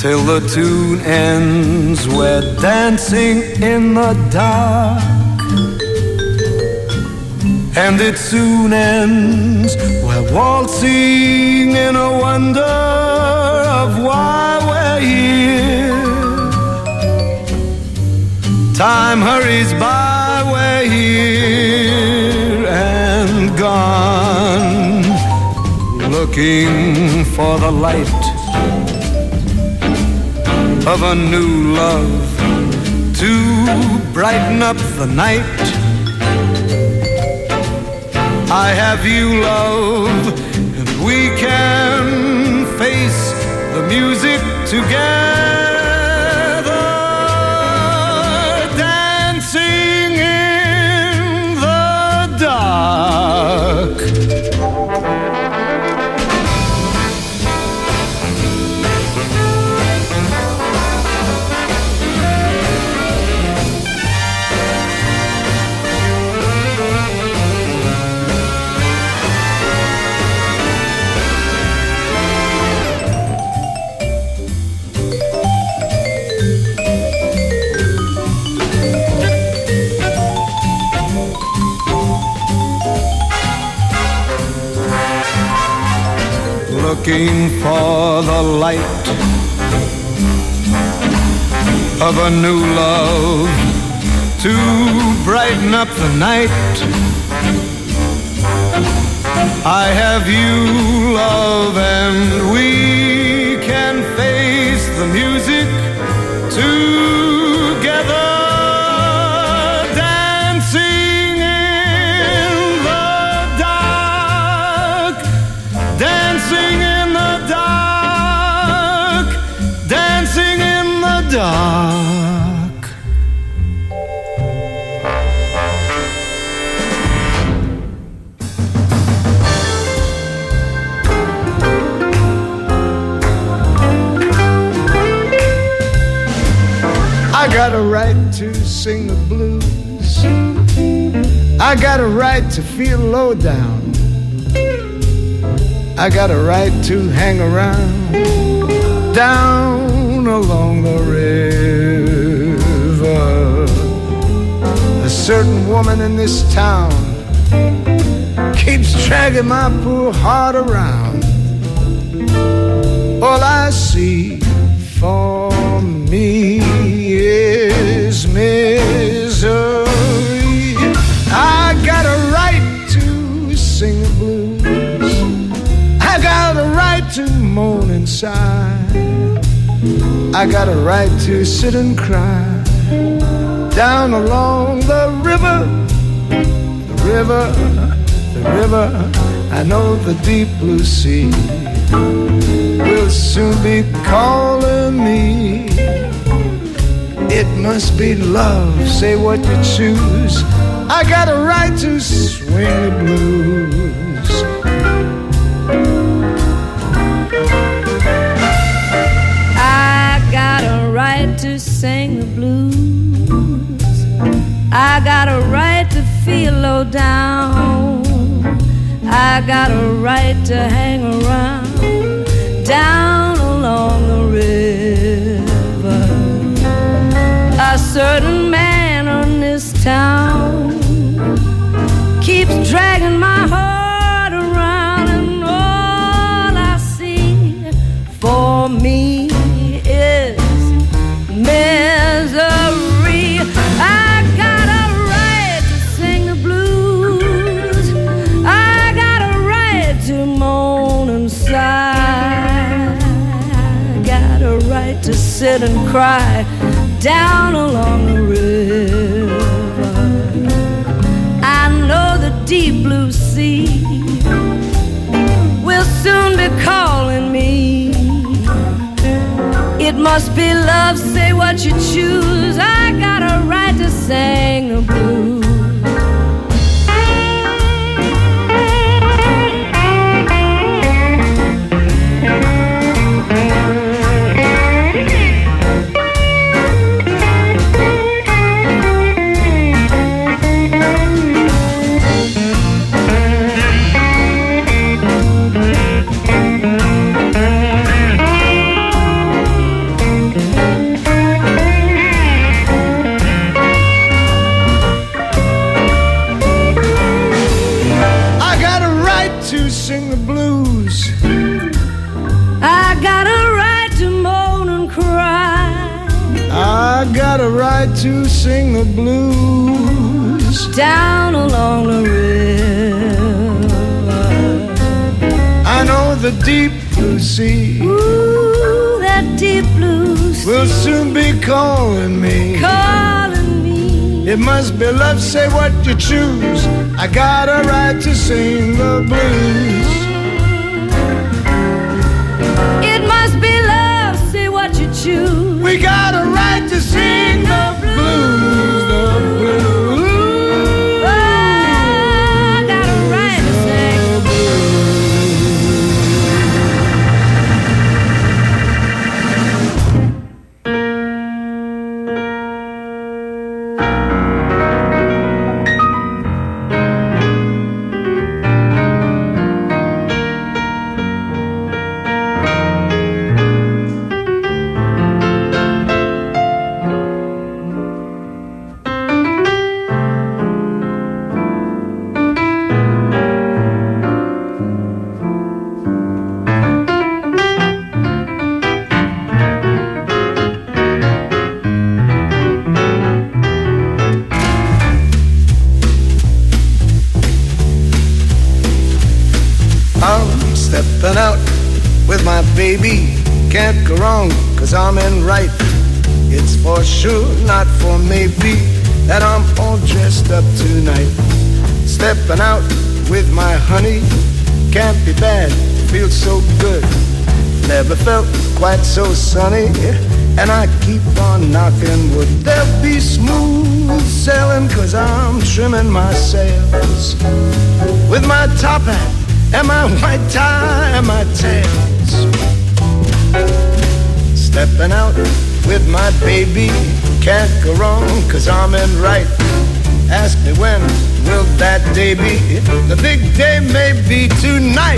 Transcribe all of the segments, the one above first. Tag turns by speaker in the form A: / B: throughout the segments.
A: till the tune ends. We're dancing in the dark, and it soon ends. We're waltzing in a wonder of why we're here. Time hurries by, we're here and gone, looking for the light of a new love to brighten up the night. I have you, love, and we can face the music together, dancing in the dark. Looking for the light of a new love to brighten up the night. I have you, love, and we can face the music together, dancing in the dark, dancing in the dark, dancing in the dark. I got a right to sing the blues. I got a right to feel low down. I got a right to hang around down along the river. A certain woman in this town keeps dragging my poor heart around. All I see for me is misery. I got a right to sing the blues. I got a right to moan and sigh. I got a right to sit and cry down along the river, the river, the river. I know the deep blue sea will soon be calling me. It must be love, say what you choose. I got a right to swing the blues. To sing the blues. I got a right to feel low down. I got a right to hang around down along the river. A certain man in this town keeps dragging my heart around, and all I see for me misery. I got a right to sing the blues. I got a right to moan and sigh. I got a right to sit and cry down along the river. I know the deep blue sea will soon be calling me. It must be love, say what you choose. I got a right to sing the blues. got a right to sing the blues.
B: Down along the river,
A: I know the deep blue sea.
B: Ooh, that deep blue sea
A: will soon be calling me.
B: Calling me.
A: It must be love, say what you choose. I got a right to sing the blues.
B: It must be love, say what you choose.
A: We got a right to sing the blues, the blues.
B: Oh, I got a right to sing the
A: Stepping out with my baby, can't go wrong, 'cause I'm in right. It's for sure, not for maybe, that I'm all dressed up tonight. Stepping out with my honey, can't be bad, feels so good. Never felt quite so sunny, and I keep on knocking wood. There'll be smooth sailing, 'cause I'm trimming my sails with my top hat and my white tie and my tails. Stepping out with my baby, can't go wrong, 'cause I'm in right. Ask me when will that day be? The big day may be tonight.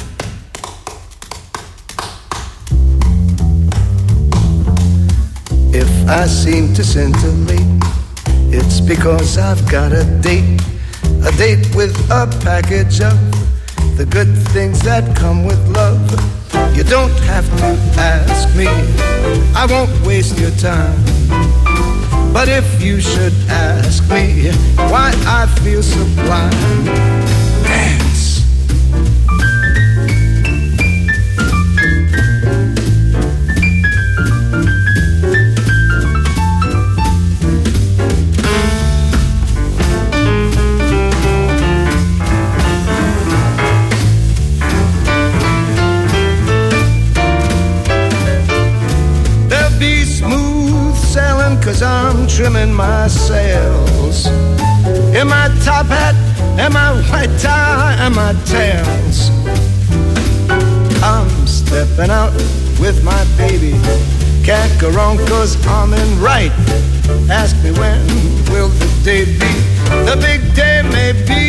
A: If I seem to scintillate, it's because I've got a date with a package of the good things that come with love. You don't have to ask me, I won't waste your time. But if you should ask me why I feel sublime, dance. Sailing, 'cause I'm trimming my sails in my top hat and my white tie and my tails. I'm stepping out with my baby, can't go wrong, 'cause I'm in right. Ask me when will the day be? The big day may be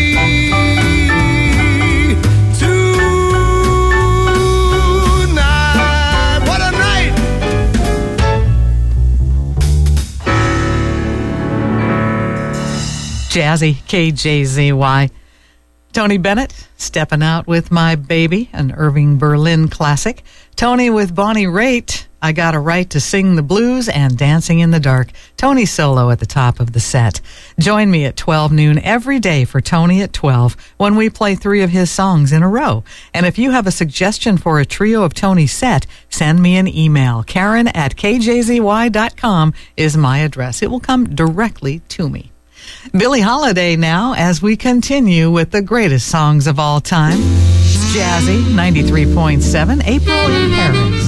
A: tonight. What a night!
C: Jazzy, KJZY. Tony Bennett, Stepping Out with My Baby, an Irving Berlin classic. Tony with Bonnie Raitt, I Got a Right to Sing the Blues, and Dancing in the Dark. Tony solo at the top of the set. Join me at 12 noon every day for Tony at 12 when we play 3 of his songs in a row. And if you have a suggestion for a trio of Tony's set, send me an email. Karen@kjzy.com is my address. It will come directly to me. Billie Holiday now, as we continue with the greatest songs of all time. It's Jazzy, 93.7, April in Paris.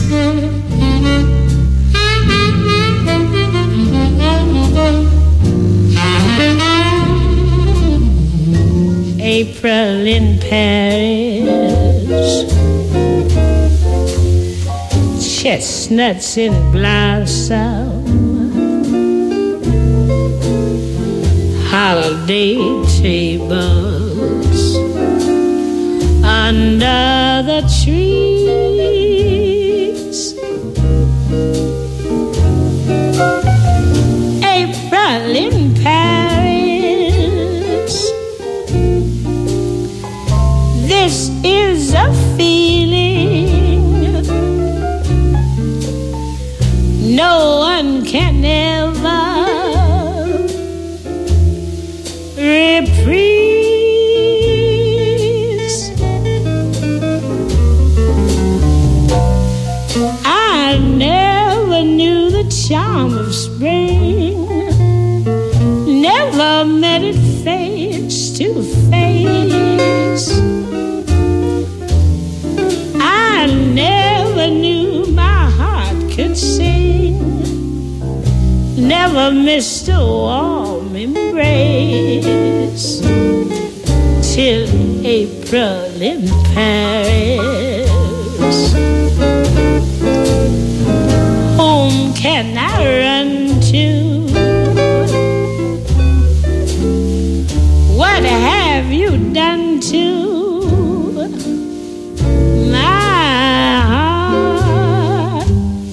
D: April in Paris, chestnuts in blossom, holiday tables under the trees. April in Paris, this is a feeling no one can ever never missed a warm embrace till April in Paris. Whom can I run to? What have you done to my heart?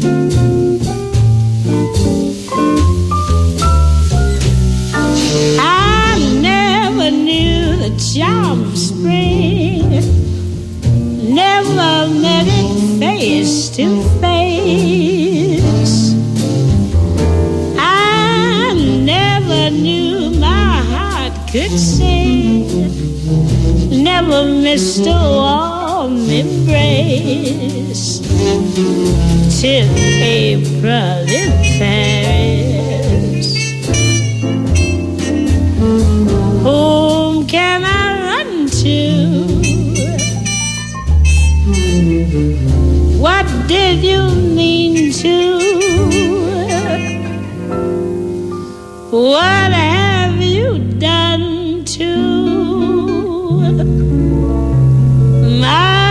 D: I never knew the charm of spring, never met it face to face. I never knew my heart could sing, never missed a warm embrace till April in Paris. Whom can I run to? What did you mean to? What have you done to my heart?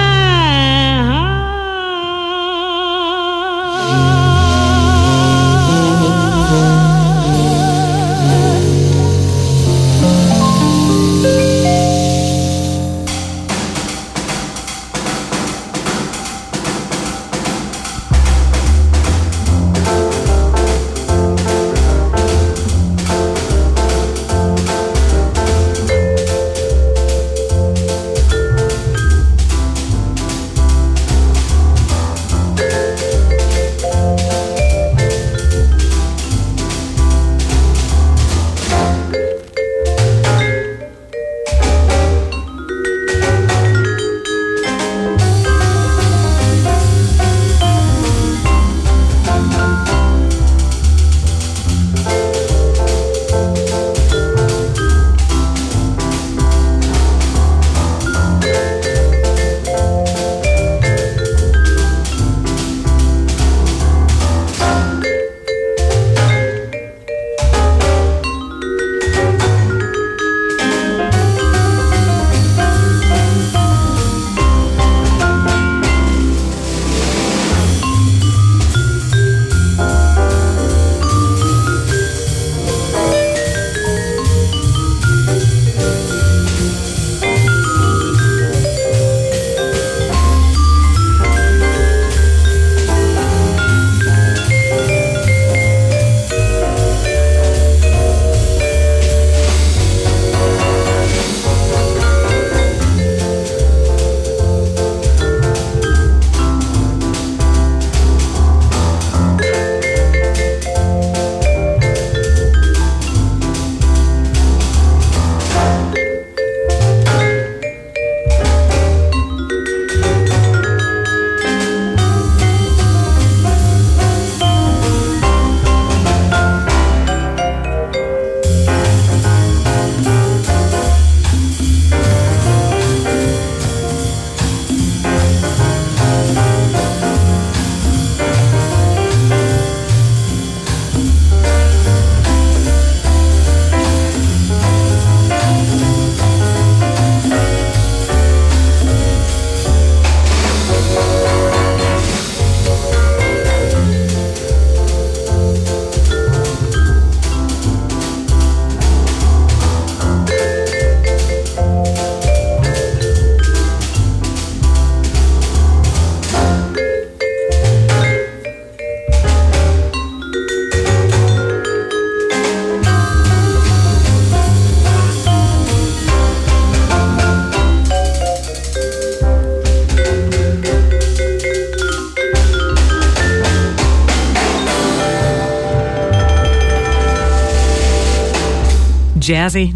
C: Jazzy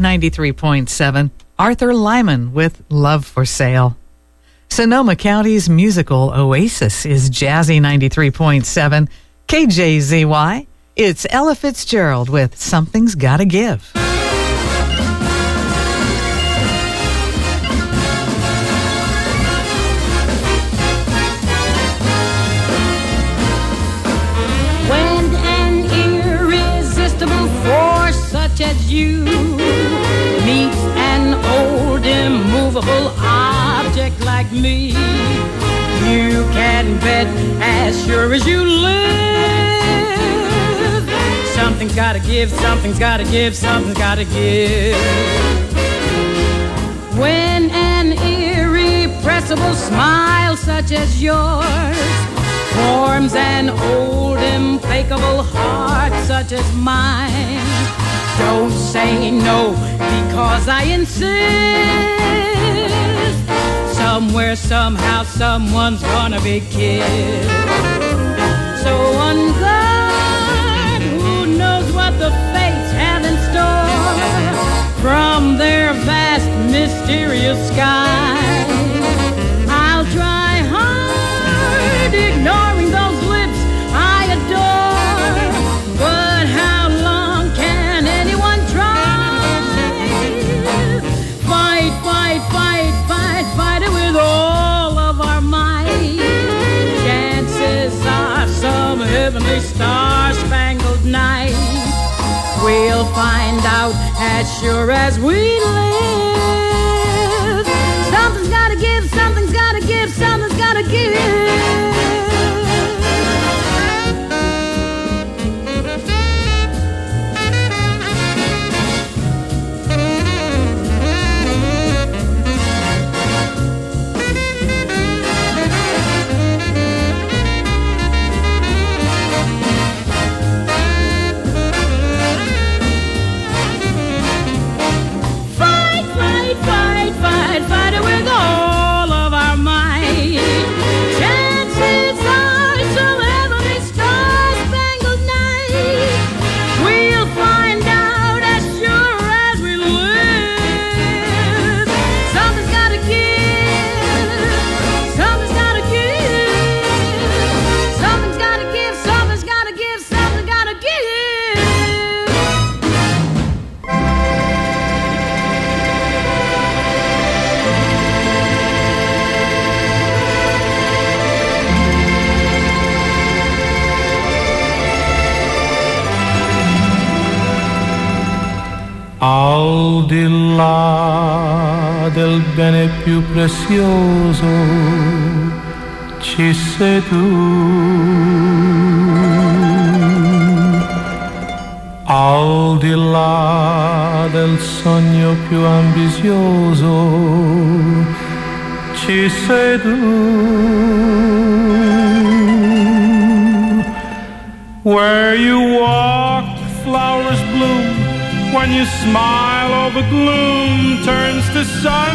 C: 93.7, Arthur Lyman with Love for Sale. Sonoma County's musical oasis is Jazzy 93.7, KJZY. It's Ella Fitzgerald with Something's Gotta Give.
B: When an irresistible
D: you meets an old immovable object like me, you can bet as sure as you live, something's gotta give, something's gotta give, something's gotta give. When an irrepressible smile such as yours forms an old implacable heart such as mine, don't say no because I insist. Somewhere, somehow, someone's gonna be kissed. So on God, who knows what the fates have in store from their vast, mysterious sky, I'll try hard, ignoring those lips I adore. But how long can anyone try? Fight, fight, fight, fight, fight it with all of our might. Chances are some heavenly star-spangled night we'll find out as sure as we live. Something's gotta give, something's gotta give, something's gotta give. Fight it with all of our might. Chances are some heavenly star-spangled night we'll find out as sure as we live. Something's gotta give, something's gotta give, something's gotta give, something's gotta give, something's gotta give.
E: Al di là del bene più prezioso ci sei tu. Al di là del sogno più ambizioso ci sei tu. Where you walk, flowers bloom. When you smile, all the gloom turns to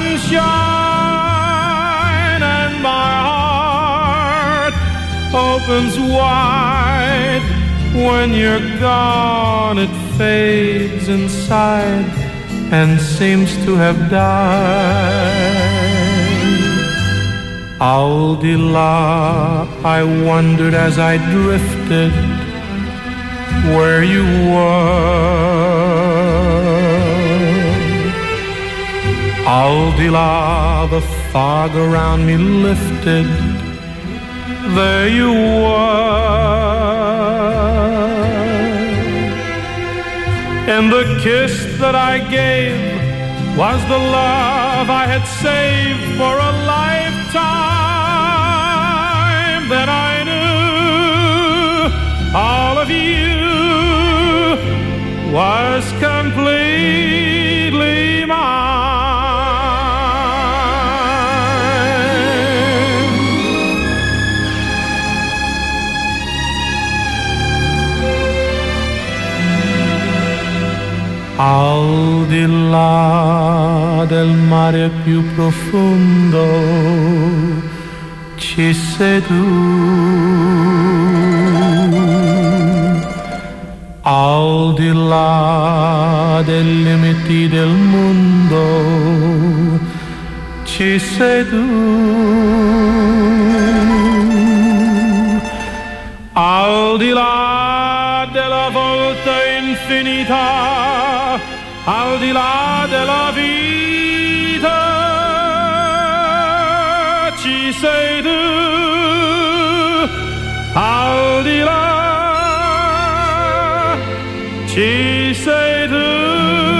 E: sunshine, and my heart opens wide. When you're gone, it fades inside and seems to have died. Al di là, I wondered as I drifted where you were. Al di là, the fog around me lifted. There you were. And the kiss that I gave was the love I had saved for a lifetime. Then I knew all of you was completely mine. Al di là del mare più profondo ci sei tu. Al di là dei limiti del mondo ci sei tu. Al di là della volta infinita, al di là della vita ci sei tu. Al di là ci sei tu.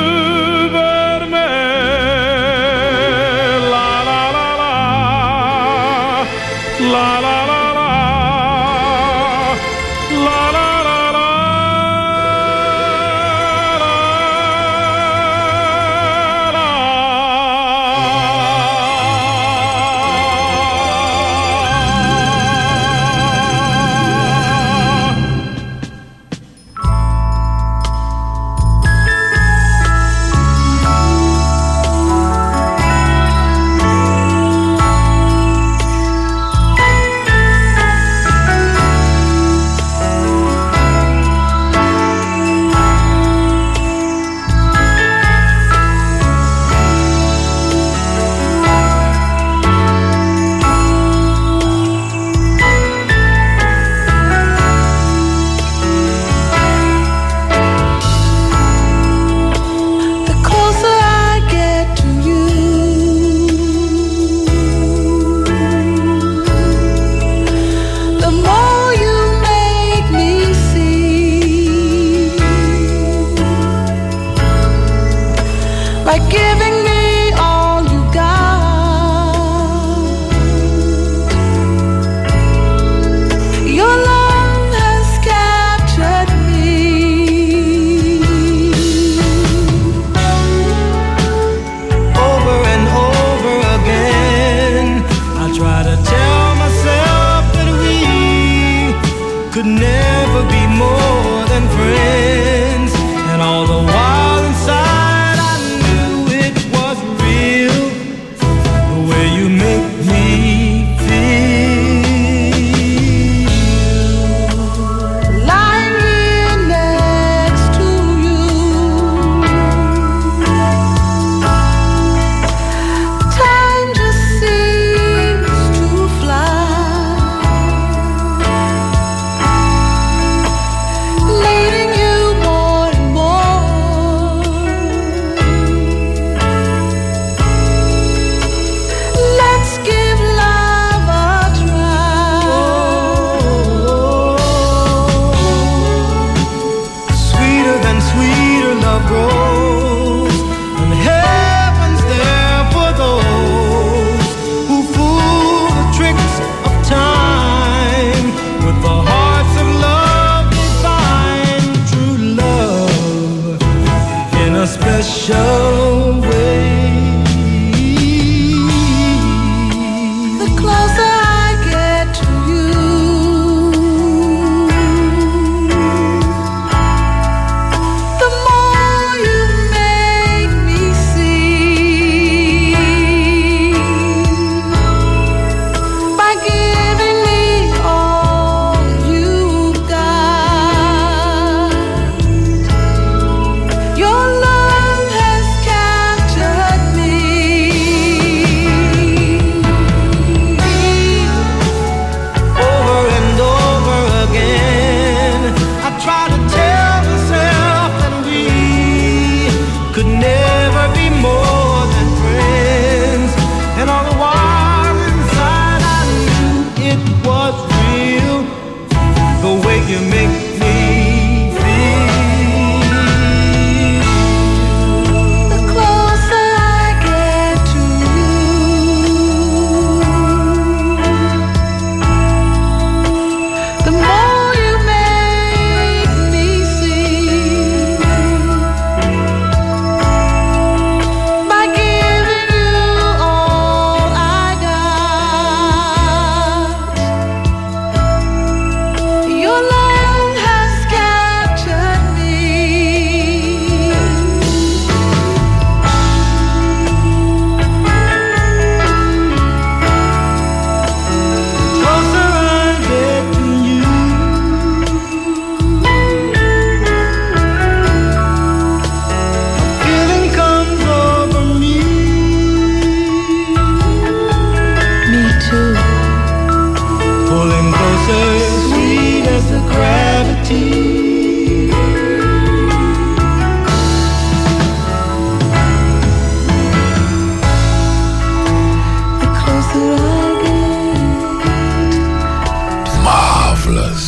A: could never be more than friends. And all the while inside I knew it was real, the way you make me feel. Lying here next to you, time just seems to fly, needing you more and more. Let's give love a try. Sweeter than sweeter love grows, and heaven's there for those who fool the tricks of time with the hearts of love divine. True love in a special way. The closer I get to you, the more you make me see. By giving me all you've got, your love has captured me. Over and over again, I try to tell myself that we could never be more than friends. And all the while inside I knew it was real, the way you make me feel. The closer I get to you, the more you make me see. By giving you all I got, your love has captured me. Closer I get to you, feeling comes over me. Me too. Pulling closer, sweet as the gravity. The closer I get.
F: Marvelous.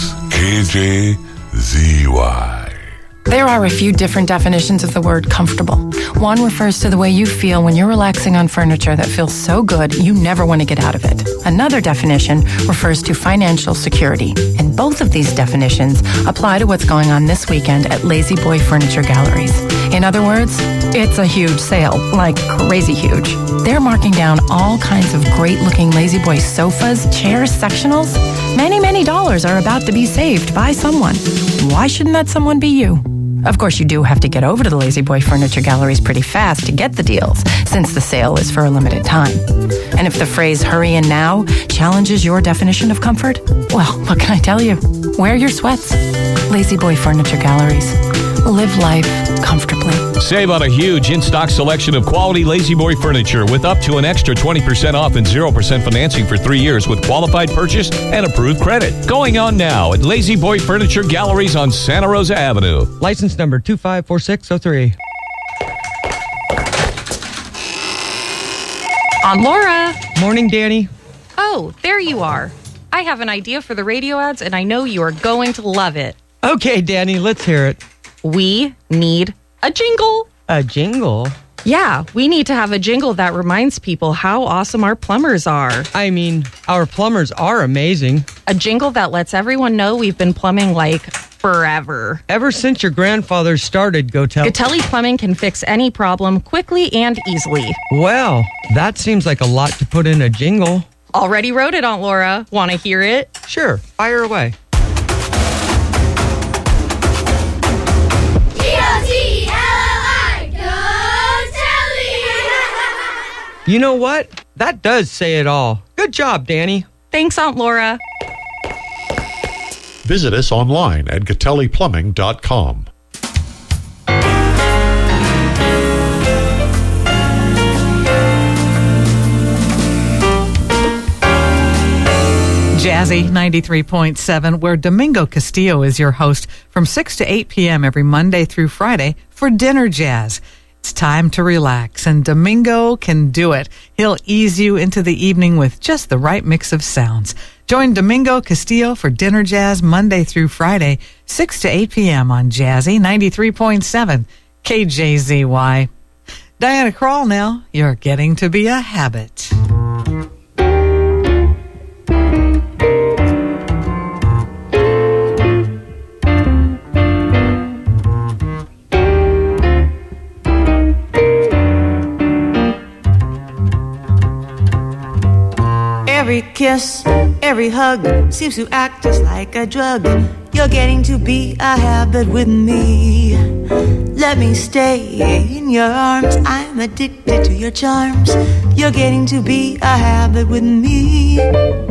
F: KJZY.
G: There are a few different definitions of the word comfortable. One refers to the way you feel when you're relaxing on furniture that feels so good you never want to get out of it. Another definition refers to financial security. And both of these definitions apply to what's going on this weekend at Lazy Boy Furniture Galleries. In other words, it's a huge sale, like crazy huge. They're marking down all kinds of great-looking Lazy Boy sofas, chairs, sectionals. Many dollars are about to be saved by someone. Why shouldn't that someone be you? Of course, you do have to get over to the Lazy Boy Furniture Galleries pretty fast to get the deals, since the sale is for a limited time. And if the phrase "hurry in now" challenges your definition of comfort, well, what can I tell you? Wear your sweats. Lazy Boy Furniture Galleries. Live life comfortably.
H: Save on a huge in-stock selection of quality Lazy Boy furniture with up to an extra 20% off and 0% financing for 3 years with qualified purchase and approved credit. Going on now at Lazy Boy Furniture Galleries on Santa Rosa Avenue.
I: License number 254603.
B: Aunt Laura.
I: Morning, Danny.
B: Oh, there you are. I have an idea for the radio ads, and I know you are going to love it.
I: Okay, Danny, let's hear it.
B: We need a jingle.
I: A jingle?
B: Yeah, we need to have a jingle that reminds people how awesome our plumbers are.
I: I mean, our plumbers are amazing.
B: A jingle that lets everyone know we've been plumbing like forever.
I: Ever since your grandfather started
B: Gotelli Plumbing can fix any problem quickly and easily.
I: Well, that seems like a lot to put in a jingle.
B: Already wrote it, Aunt Laura. Want to hear it?
I: Sure, fire away. You know what? That does say it all. Good job, Danny.
B: Thanks, Aunt Laura.
F: Visit us online at GatelliPlumbing.com.
C: Jazzy 93.7, where Domingo Castillo is your host from 6 to 8 p.m. every Monday through Friday for Dinner Jazz. It's time to relax, and Domingo can do it. He'll ease you into the evening with just the right mix of sounds. Join Domingo Castillo for Dinner Jazz Monday through Friday, 6 to 8 p.m. on Jazzy 93.7 KJZY. Diana Krall now, you're getting to be a habit.
J: Every kiss, every hug seems to act just like a drug. You're getting to be a habit with me. Let me stay in your arms. I'm addicted to your charms. You're getting to be a habit with me.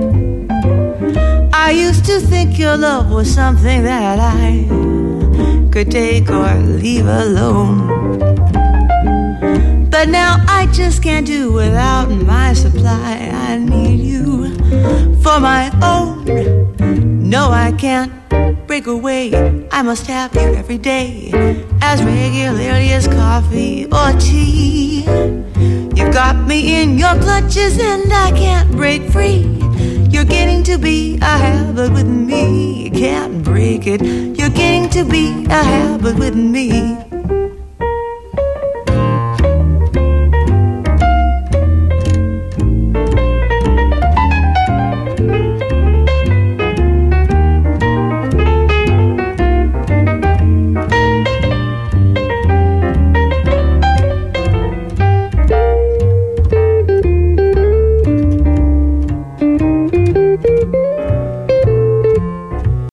J: I used to think your love was something that I could take or leave alone. But now I just can't do without my supply. I need you for my own. No, I can't break away. I must have you every day, as regularly as coffee or tea. You've got me in your clutches and I can't break free. You're getting to be a habit with me. Can't break it. You're getting to be a habit with me.